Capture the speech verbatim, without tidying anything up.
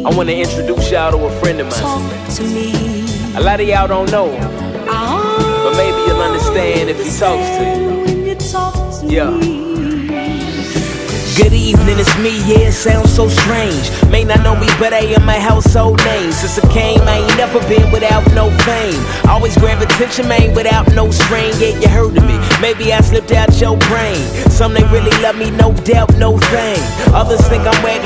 I wanna introduce y'all to a friend of mine. Talk to me. A lot of y'all don't know him, Oh, but maybe you'll understand if he talks to you. when you talk to Yeah. me. Good evening, it's me, yeah, it sounds so strange. May not know me, but I am my household name. Since I came, I ain't never been without no fame. Always grab attention, man, without no strain. Yeah, you heard of me, maybe I slipped out your brain. Some they really love me, no doubt, no thing. Others think I'm whack